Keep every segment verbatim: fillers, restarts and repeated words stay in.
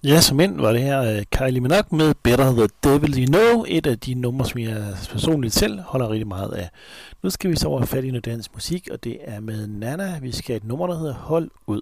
Ja, som end var det her uh, Kylie Minogue med Better the Devil You Know, et af de numre, som jeg personligt selv holder rigtig meget af. Nu skal vi så over fat i noget dansk musik, og det er med Nana. Vi skal have et nummer, der hedder Hold Ud.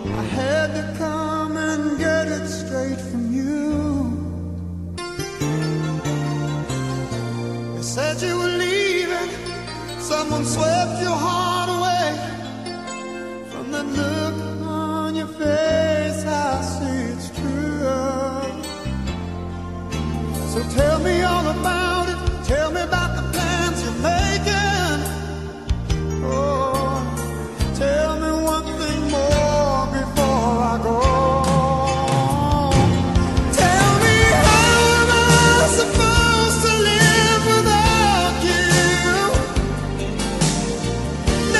had to come and get it straight from you. someone swept your heart away. From the look on your face, I see it's true. So tell me all about it. Tell me about the plans you're making. Oh, tell me one thing more before I go. Tell me, how am I supposed to live without you?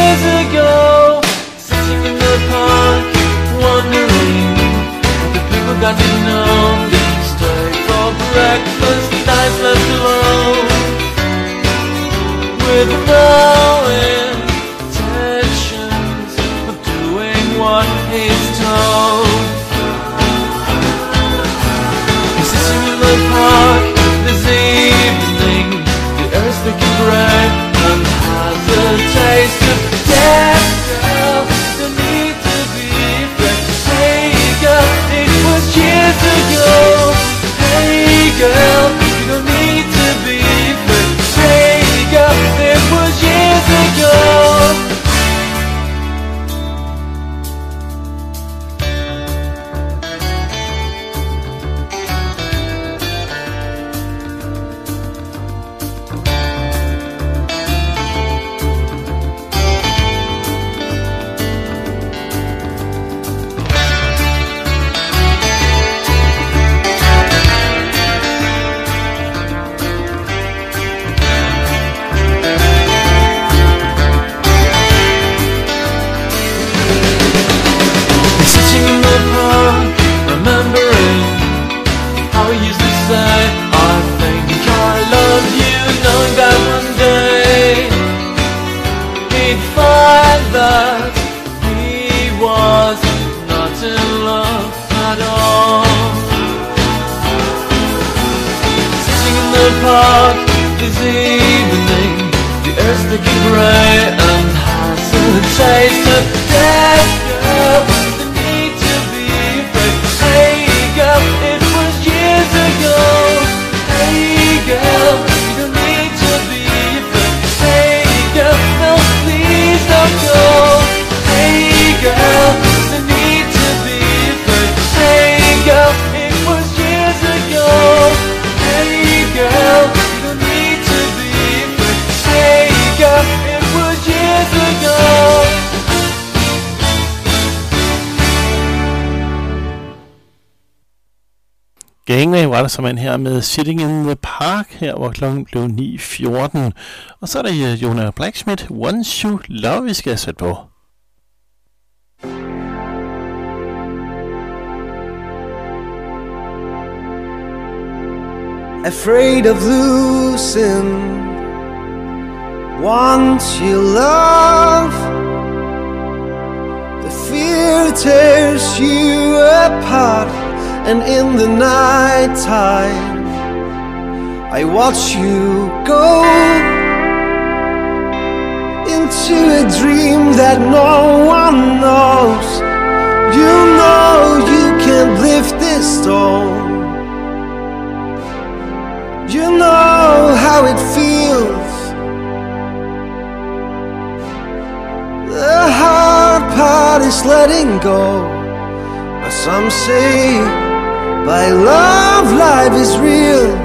years ago, sitting in the park, wondering what the people got to know. Didn't stay for breakfast, nights left alone, with no intentions of doing what he's told. He's sitting in the park this evening, the earth's looking grey and has a taste of death. Girl, don't need to be afraid. Hey girl, it was years ago. Hey girl, you don't need to be afraid. Hey girl, it was years ago. Park this evening, the earth's looking grey and has a taste of death. Girl, the need to be afraid. Hey girl, it was years ago. Hey girl, you don't need to be afraid. Hey girl, no please don't go. Hey girl, the need to be afraid. Hey girl, it was years ago. Hey girl, you don't need to be afraid. Hey girl, it was years ago. Gangway var der simpelthen her med Sitting in the Park, her hvor klokken blev ni fjorten. Og så er der uh, Jonah Blacksmith, Once You Love, vi skal sætte på. Afraid of losing once you love. The fear tears you apart, and in the night time I watch you go into a dream that no one knows. You know you can't lift this stone. You know how it feels. The hard part is letting go, but some say by love life is real.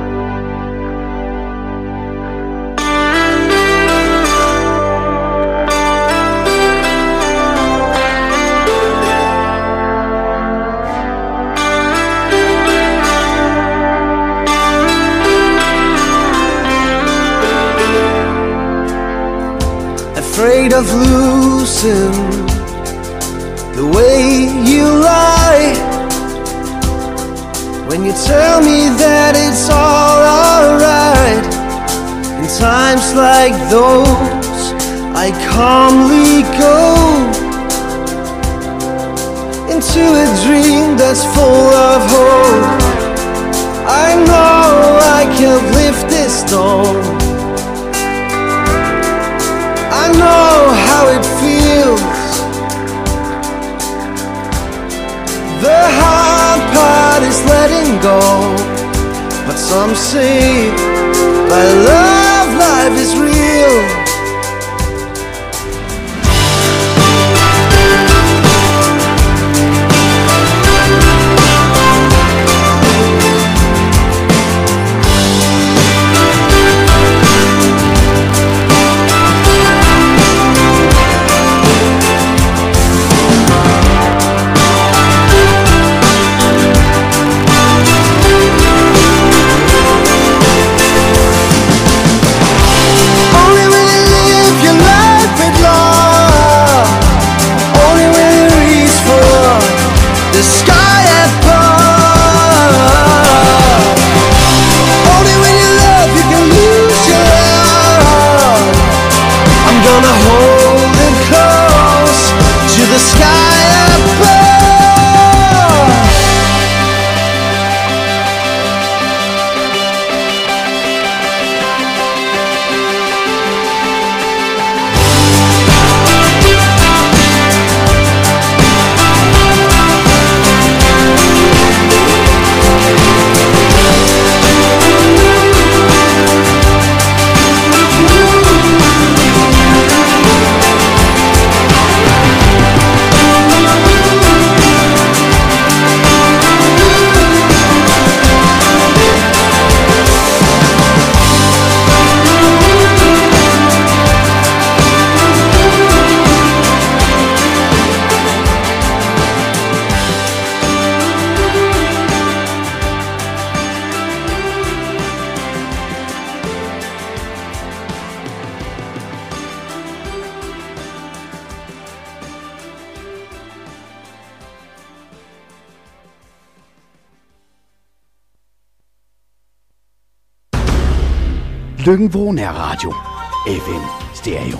Afraid of losing the way you lie when you tell me that it's all alright. In times like those I calmly go into a dream that's full of hope. I know I can't lift this stone. I know how it feels. The hard part is letting go, but some say by love life is real. Løkken-Vrå Nærradio. F M Stereo.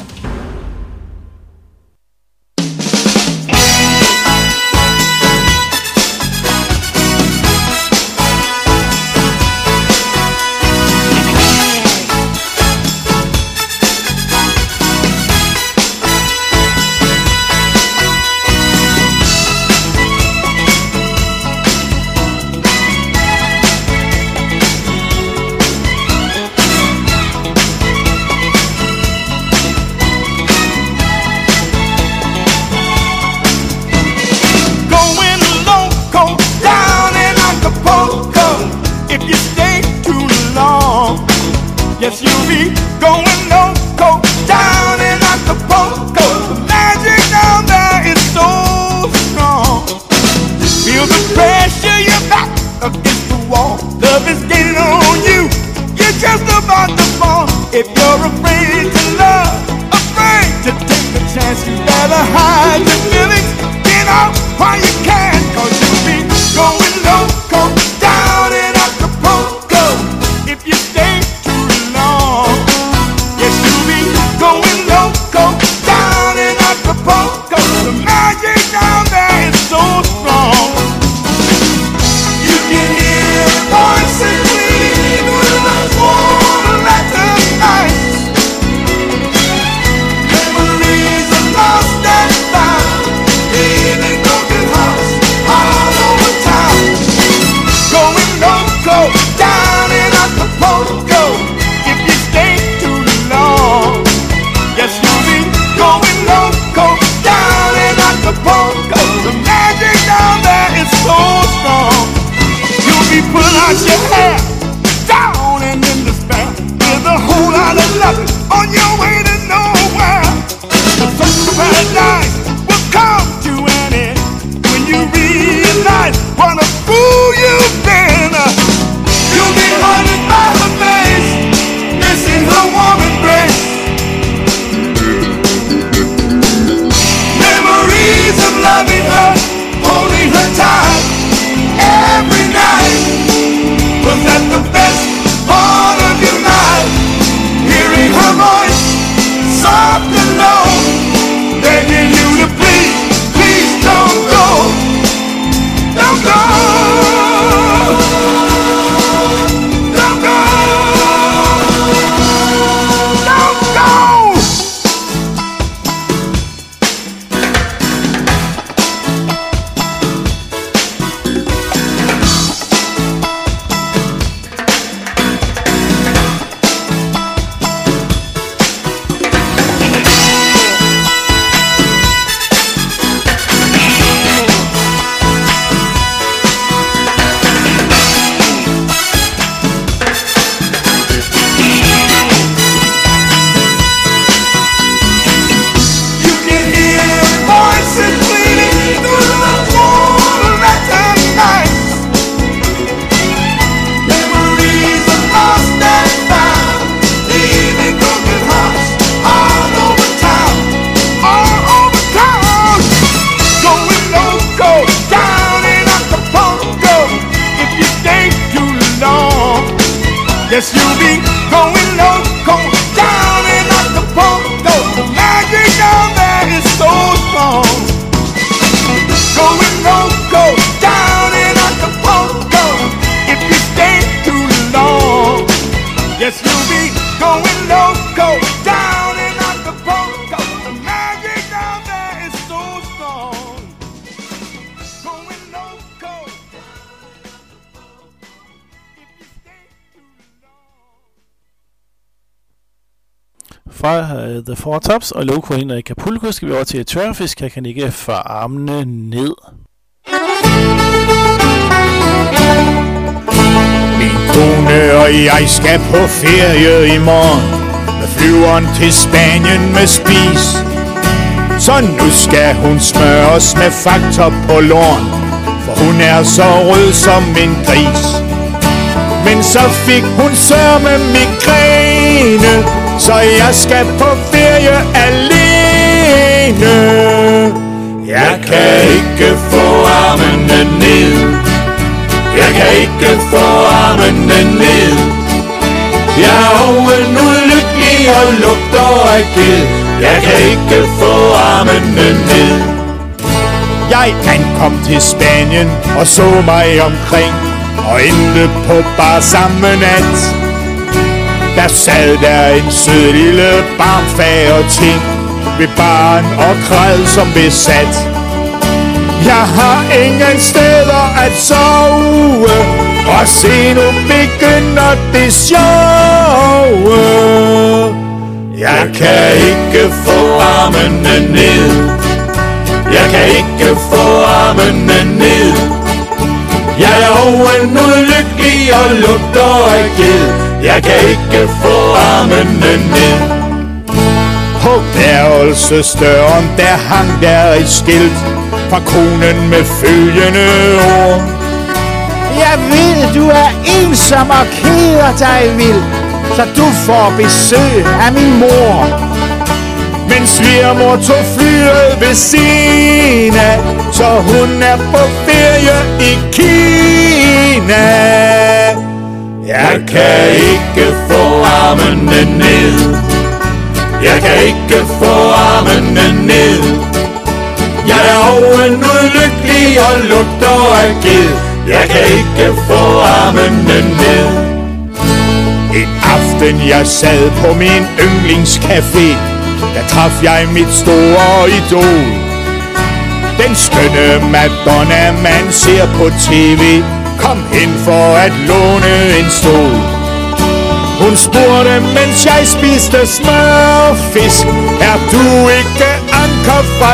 Yes, you'll be going loco down in Acapulco. The magic down there is so strong. Feel the pressure, you're back against the wall. Love is gaining on you, you're just about to fall. If you're afraid to love, afraid to take a chance, you better hide your feelings. Get out while you can, cause you'll be going loco down in Acapulco. If you stay going loco down in Acapulco. The magic down there is so strong. You can hear voices leading through the warm latter nights. Memories are lost and found, leaving broken hearts all over town. Going loco down in Acapulco. If you stay too long, yes, you'll be going loco down in Acapulco. The magic down there is so strong. You'll be pulling out your hair, down and in despair, with a whole lot of luck on your way to nowhere. The first paradise will come to an end when you realize what a fool you've been. You'll be haunted by her face, missing her warm embrace. Memories of loving her, holding her tight every night. Was that the best part of your life? Hearing her voice, soft and low, begging you to please, please don't go, don't go, don't go, don't go. Yes, you'll be going loco down in Acapulco. The magic down there is so strong. Going loco down in Acapulco. If you stay too long, yes, you'll be going loco down in Acapulco. The magic down there is so strong. Going loco. Fra uh, The Four Tops og Loco ind i Acapulco skal vi over til Tørfisk. Jeg kan ikke få armene ned. Min kone og jeg skal på ferie i morgen med flyveren til Spanien med spis. Så nu skal hun smøres med faktor på låren, for hun er så rød som en gris. Men så fik hun sørme migræne, så jeg skal på ferie alene. Jeg kan ikke få armene ned, jeg kan ikke få armene ned. Jeg er oven ulykkelig og lugter af ged. Jeg kan ikke få armene ned. Jeg ankom til Spanien og så mig omkring og endte på bar samme nat. Der sad der en sød lille barmfager ting ved baren og græd som besat. Jeg har ingen steder at sove, og se nu begynder det sjove. Jeg kan ikke få armene ned. Jeg kan ikke få armene ned. Jeg er oven ulykkelig og lugter af ged. Jeg kan ikke få armene ned. På værelsesdøren der hang der et skilt fra konen med følgende ord: Jeg ved du er ensom og keder dig vild, så du får besøg af min mor. Men svigermor tog flyet ved siden af, så hun er på ferie i Kina. Jeg kan ikke få armene ned. Jeg kan ikke få armene ned. Jeg er oven ulykkelig og lugter af ged. Jeg kan ikke få armene ned. En aften jeg sad på min yndlingscafé, der traf jeg mit store idol. Den skønne Madonna man ser på tv, kom hen for at låne en stol. Hun spurgte, mens jeg spiste smørfisk: Er du ikke anker fra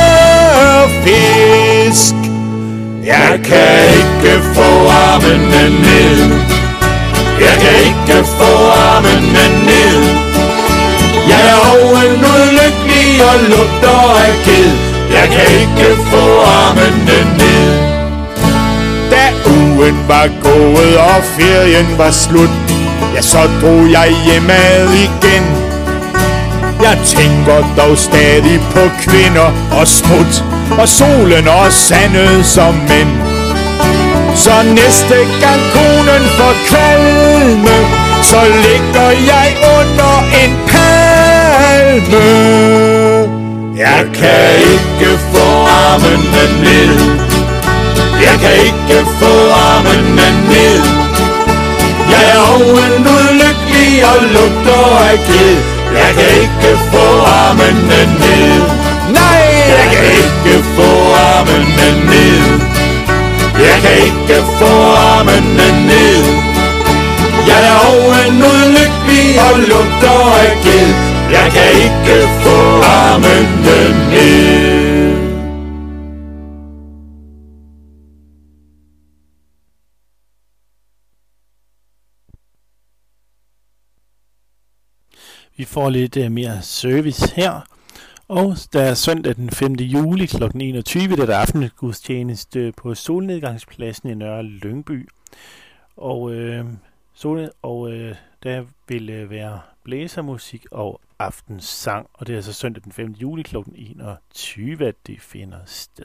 tørfisk? Jeg kan ikke få armene ned. Jeg kan ikke få armene ned. Jeg er oven ulykkelig og lugter af ged. Jeg kan ikke få armene ned. Da ugen var gået og ferien var slut, ja, så drog jeg hjemad igen. Jeg tænker dog stadig på kvinder og smut, og solen og sandet som mænd. Så næste gang konen får kvalme, så ligger jeg under en palme. Jeg kan ikke få armene ned. Jeg kan ikke få armene ned. Jeg er oven ulykkelig og lugter af ged. Jeg kan ikke få armene ned. Nej, jeg kan ikke få armene ned. Jeg kan ikke få armene ned. Jeg er oven ulykkelig og lugter af ged. Jeg kan ikke få armene ned. Vi får lidt uh, mere service her. Og der er søndag den femte juli kl. enogtyve, der er aftengudstjeneste på Solnedgangspladsen i Nørre Lyngby. Og, øh, sol, og øh, der vil øh, være blæsermusik og aftensang. Og det er altså søndag den femte juli kl. enogtyve, at det finder sted.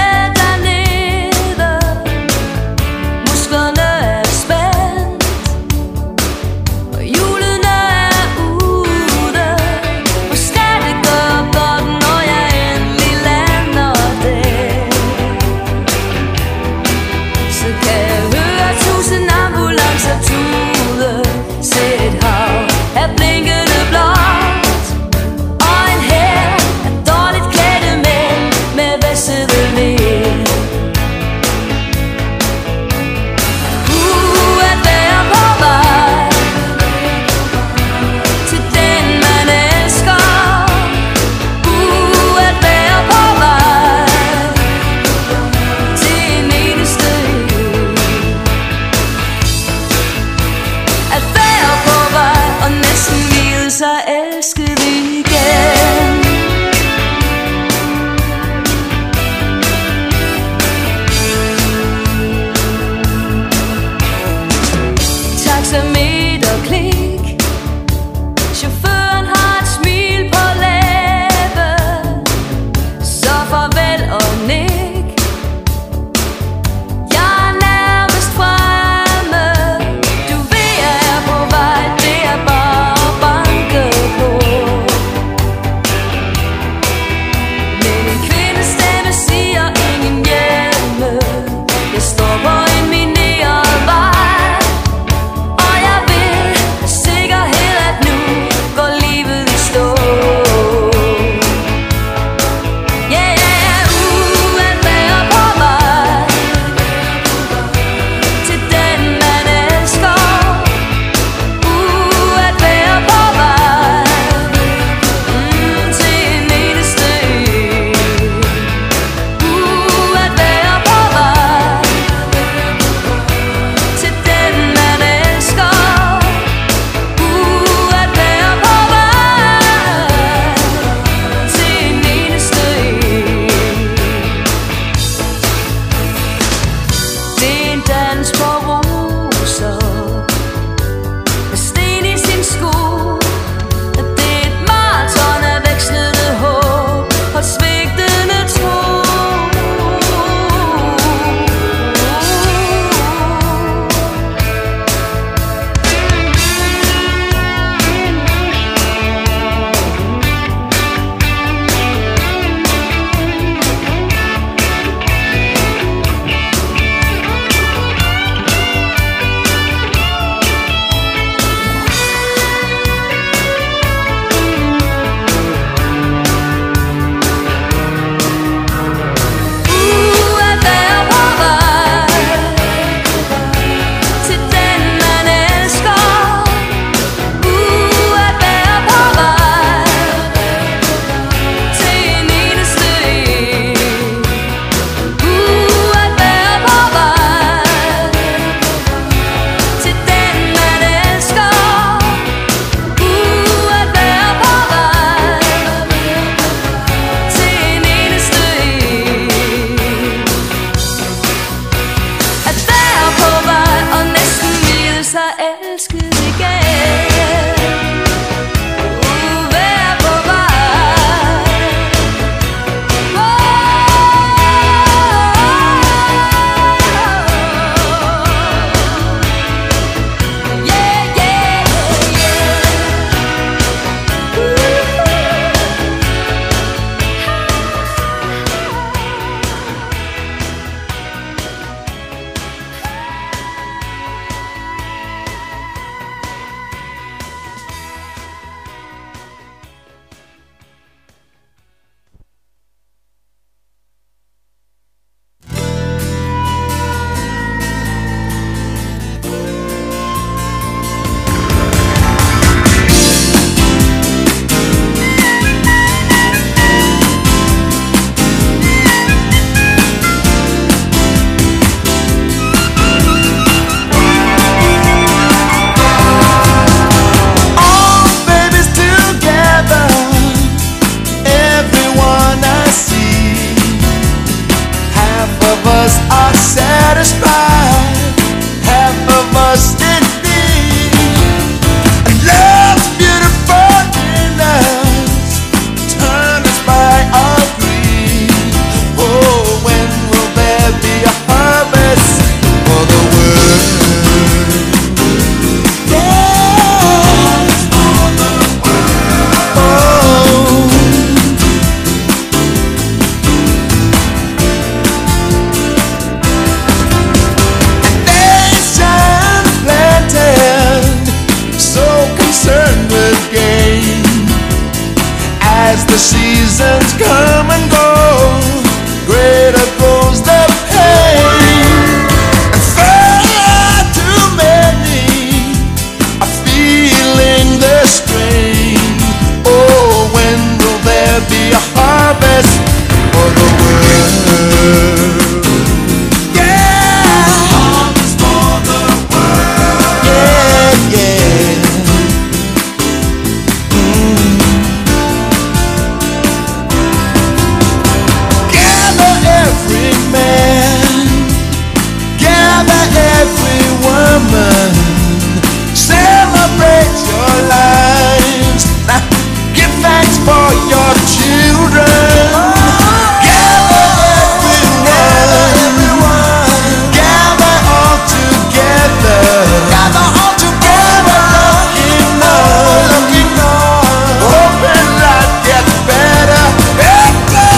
Musklerne er spændt. not satisfied. Half of us did need. Love's beautiful in us, turn us by our greed. Oh, when will there be a harvest for the world? As the seasons come and go, greater grows the pain. And far too many are feeling the strain. Oh, when will there be a harvest for the world? Yeah, harvest for the world. Yeah, yeah. Celebrate your lives. Give thanks for your children. Gather everyone. Gather all together. Gather all together. Looking on, looking on. Hoping life gets better, better.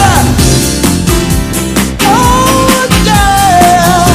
Oh yeah.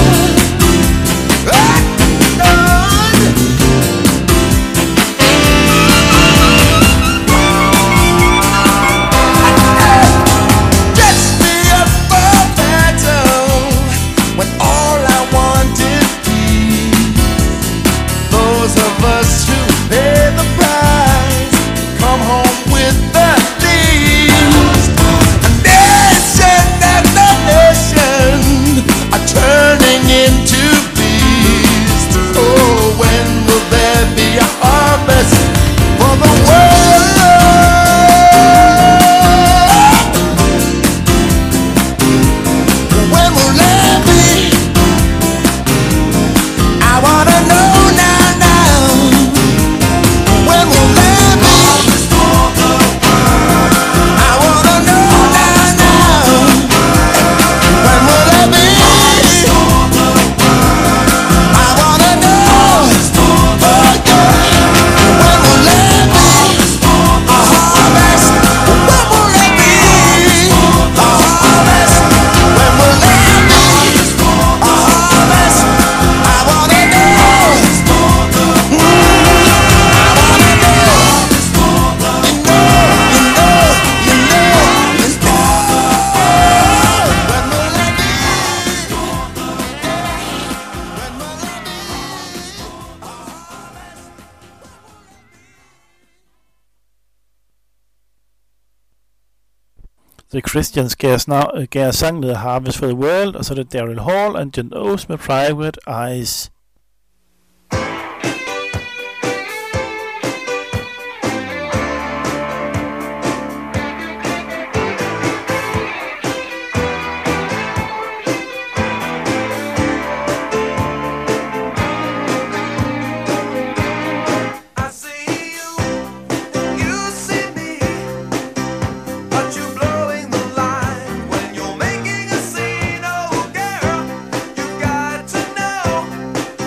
The Christians gav, snav, gav sang med Harvest for the World, og så er det Daryl Hall og John Oates med Private Eyes. You've got to know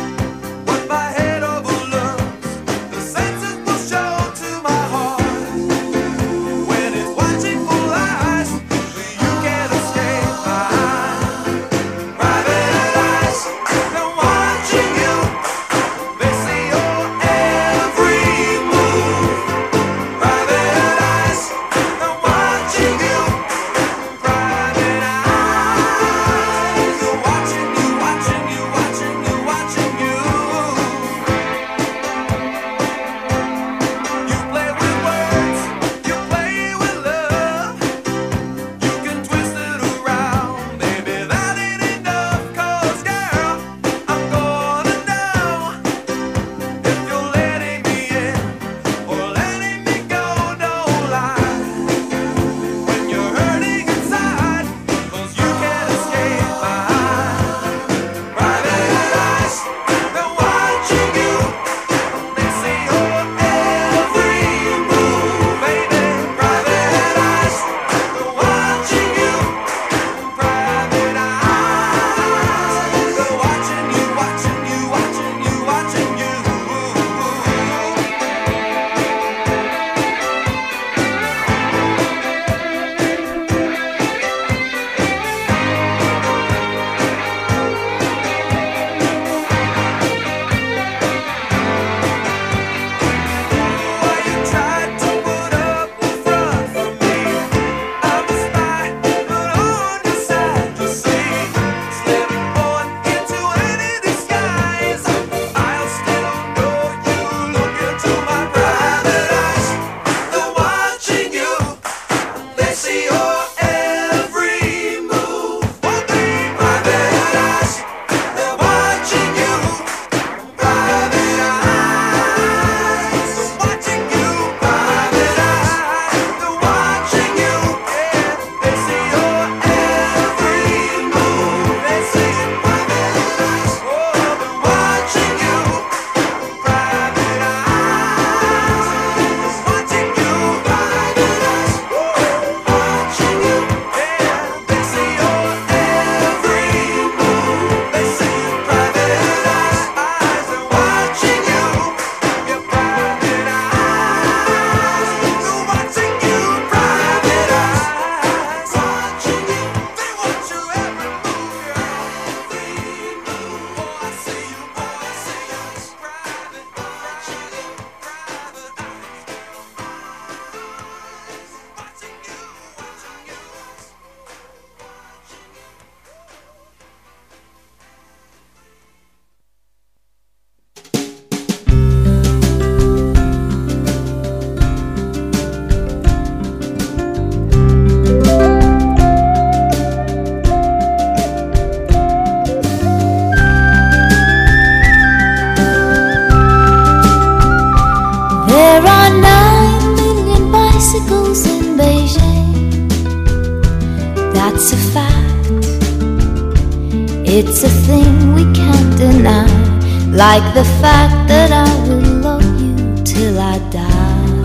It's a thing we can't deny, like the fact that I will love you till I die.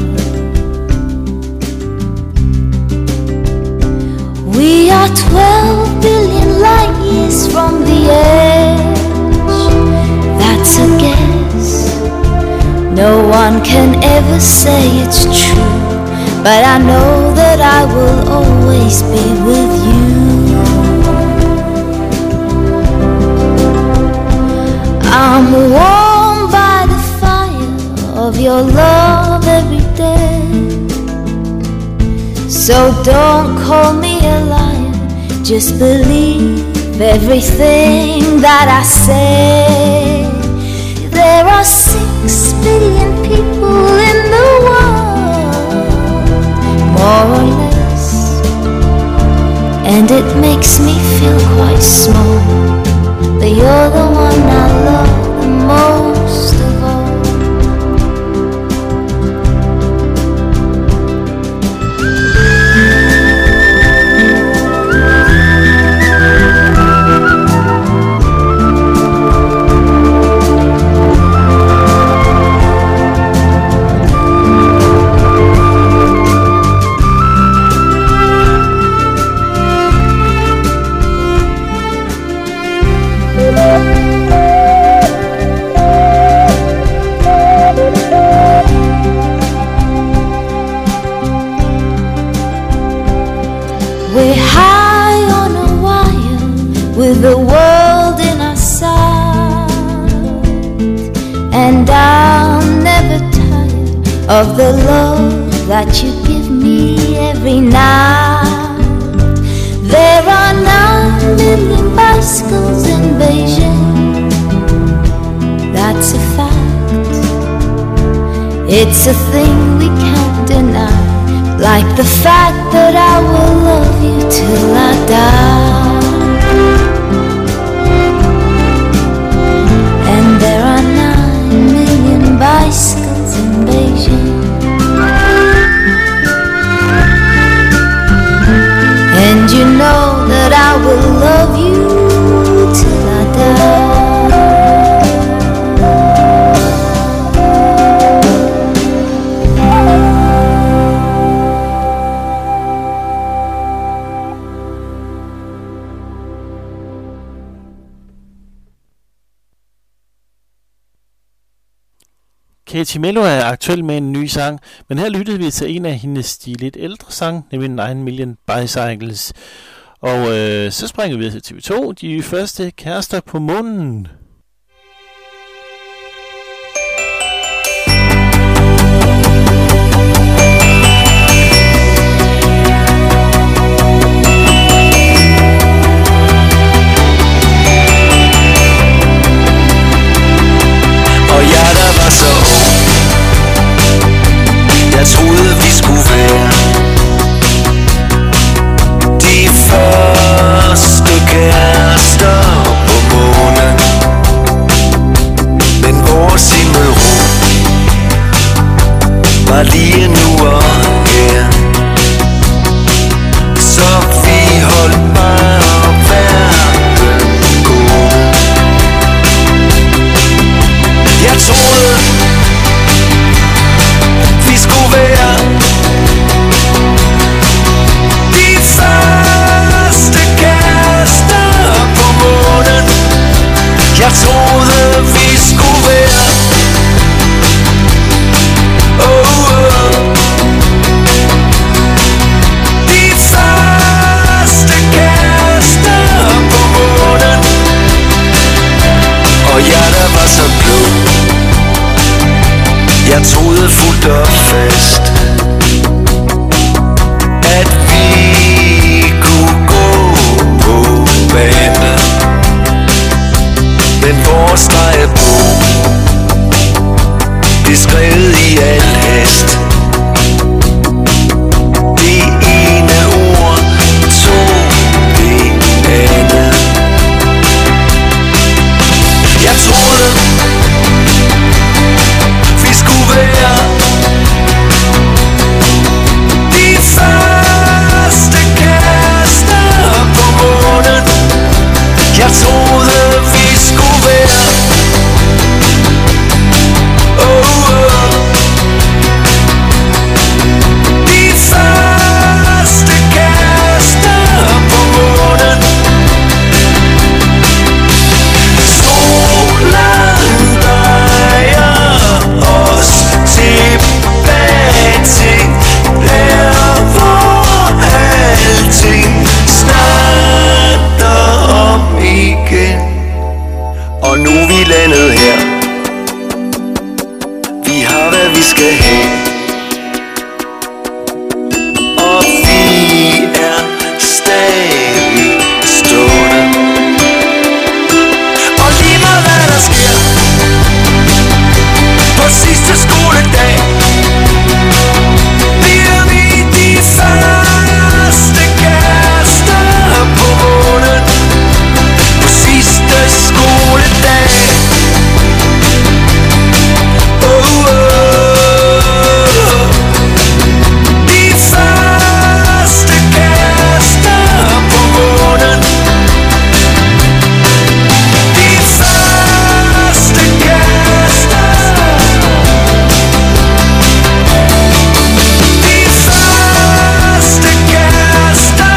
We are twelve billion light years from the edge. That's a guess. No one can ever say it's true, but I know that I will always be with you. I'm warmed by the fire of your love every day. So don't call me a liar, just believe everything that I say. There are six billion people in the world, more or less, and it makes me feel quite small, but you're the one I love the most of all. We're high on a wire with the world in our sight, and I'll never tire of the love that you give me every night. There are nine million bicycles in Beijing, that's a fact. It's a thing we can't deny, like the fact that I will love you till I die. And there are nine million bicycles in Beijing, and you know that I will love you till I die. Katie Mello er aktuel med en ny sang, men her lyttede vi til en af hendes de lidt ældre sang, nemlig nine million Bicycles. Og øh, så springer vi til T V to, de første kærester på månen. Jeg troede vi skulle være de første kærester på månen. jeg troede vi skulle være. Oh, oh. De første kaster på månen. Solen drejer os tilbage til der, hvor alting starter om igen. Og nu er vi landet her. Vi har hvad vi skal have. Og vi er stadig stående. Og lige meget hvad der sker på sidste skoledag, bliver vi de første kærester på månen. På sidste skoledag. Oh, oh. De første kærester på månen. De første kærester. De første kærester.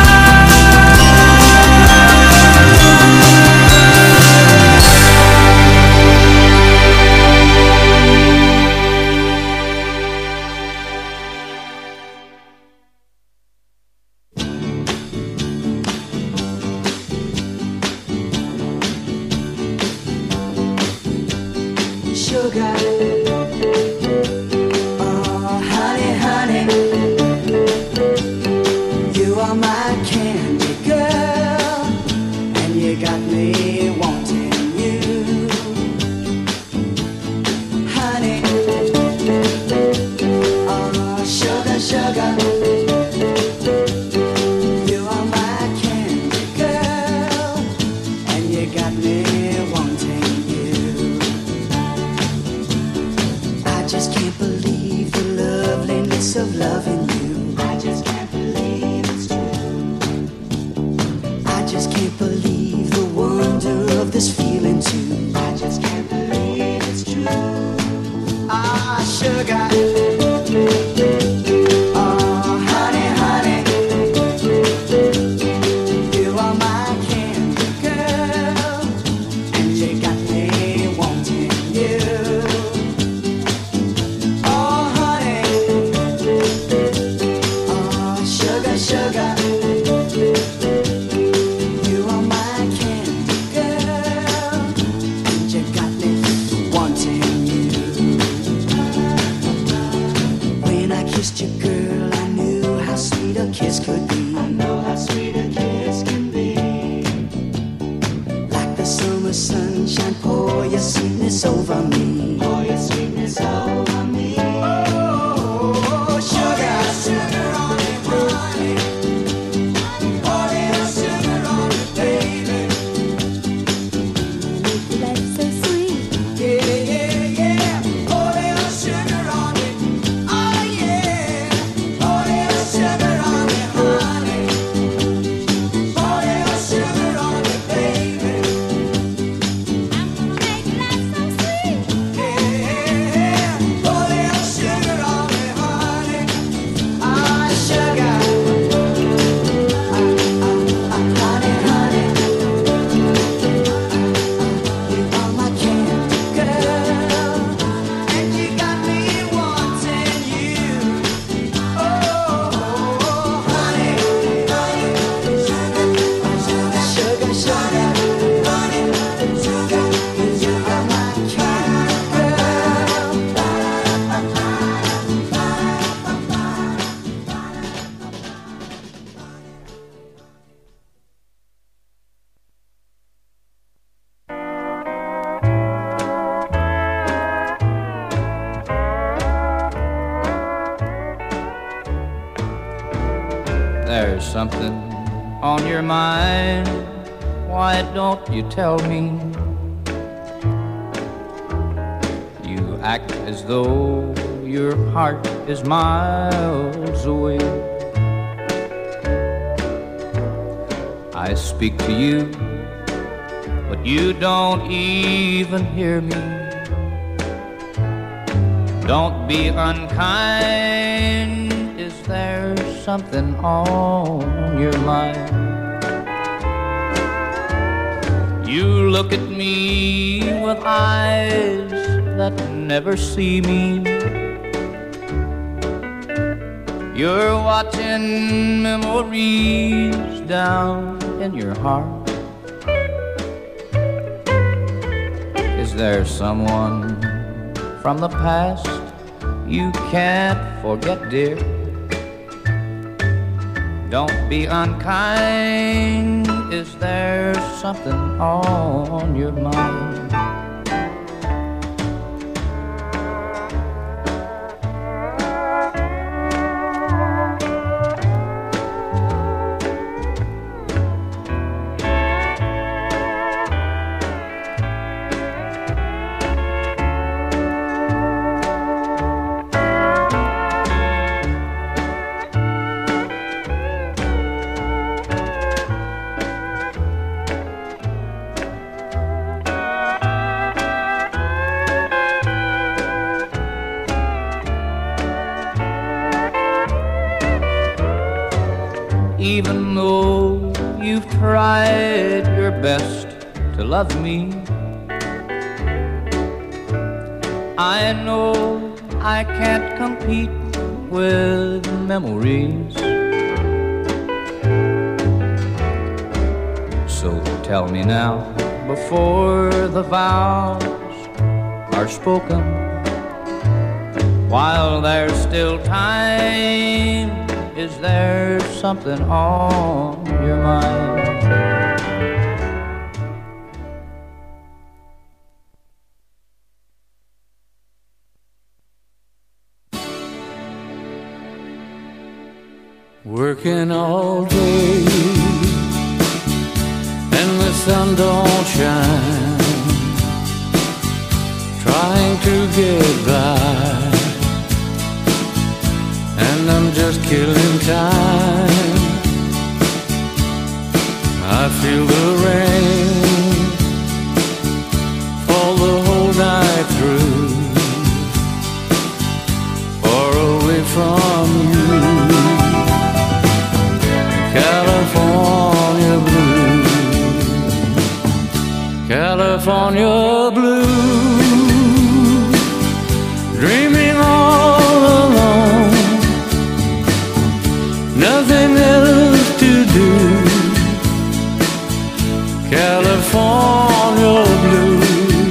Sugar, oh honey, honey, you are my candy girl, and you got me wanting you, honey, oh sugar, sugar, you are my candy girl, and you got me wanting you. I just can't believe the loveliness of loving you. I just can't believe it's true. I just can't believe the wonder of this feeling too. I just can't believe it's true. Ah, sugar. Oh, honey, honey. You are my candy girl, and you got me wanting you. Oh, honey. Oh, sugar, sugar. You are my candy girl, and you got me wanting you. When I kissed you, girl, I knew how sweet a kiss could be. I know how sweet a kiss can be. Like the summer sunshine, pour your sweetness over me. Pour your sweetness over me. Oh, sugar, sugar on it, honey. Pour little sugar on it, baby. Life's so sweet. Yeah, yeah, yeah. Pour little sugar on it. Oh, yeah. Pour little sugar on it, honey. Pour little sugar on it, baby. I'm gonna make life so sweet. Yeah, yeah. Pour little sugar on it, honey. Ah, sugar. Ah, ah, ah, honey, honey. You are my candy girl, and you got me wanting you. Oh, honey, honey, sugar, sugar, honey, sugar, you are my candy girl. There's something on your mind. Why don't you tell me? You act as though your heart is miles away. I speak to you but you don't even hear me. Don't be unkind, is there something on your mind? You look at me with eyes that never see me. You're watching memories down in your heart. Is there someone from the past you can't forget, dear? Don't be unkind, is there something on your mind? Even though you've tried your best to love me, I know I can't compete with memories. So tell me now, before the vows are spoken, while there's still time, is there something on your mind? Working all day and the sun don't shine, trying to get by, and I'm just killing time. I feel the rain fall the whole night through, far away from you. California blue, California blue, dreaming all alone, nothing else to do. California blue,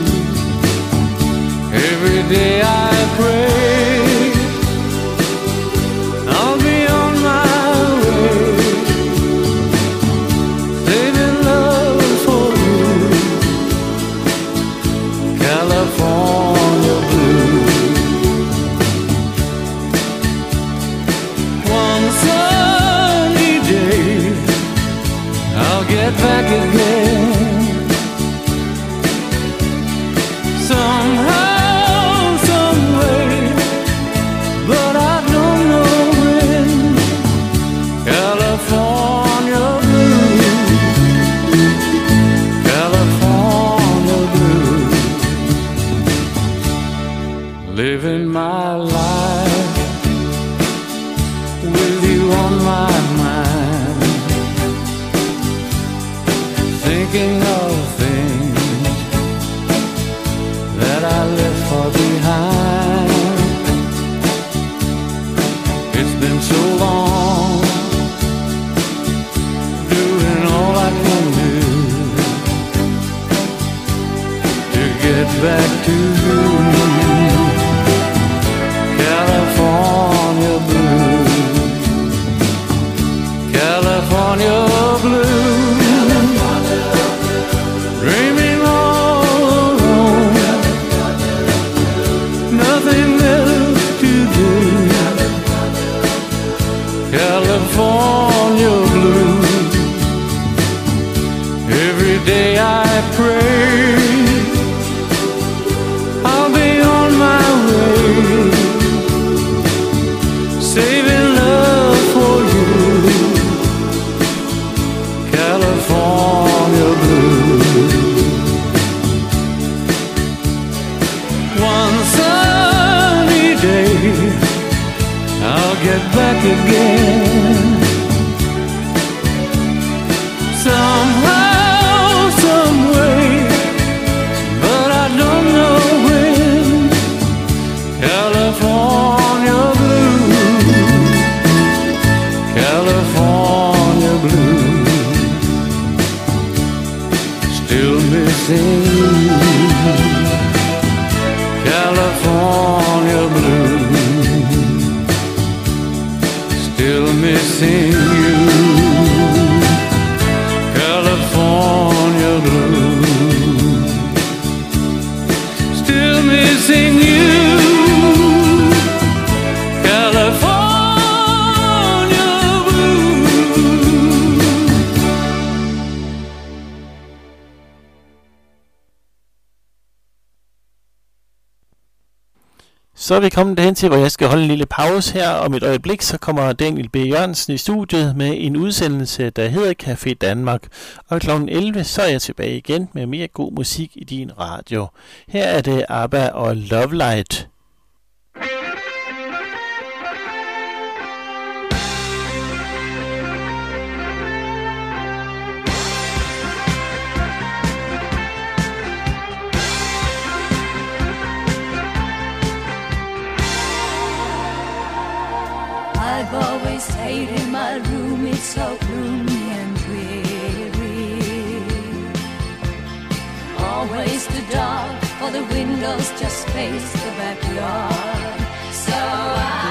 every day I pray I'll be on my way, saving love for you. California blue. One sunny day I'll get back again, somehow, some way, but I don't know when. California blue, California blue, living my life with you on my mind, thinking of things that I left far behind. It's been so long, doing all I can do to get back to you. California blue, California blue, dreaming all alone, nothing else to do. California blue, every day I pray I'll be on my way, saving love for you. California blue. back again. Somehow, some way, but I don't know when. California blue, California blue, still missing you. California blue, still missing you. California blue, still missing you. California blue. Så er vi kommet derhen til, hvor jeg skal holde en lille pause her. Om et øjeblik, så kommer Daniel B. Jørgensen i studiet med en udsendelse, der hedder Café Danmark. Og klokken elleve, så er jeg tilbage igen med mere god musik i din radio. Her er det ABBA og Love Light. I've always stayed in my room, it's so gloomy and dreary. Always too dark, for the windows just face the backyard. So I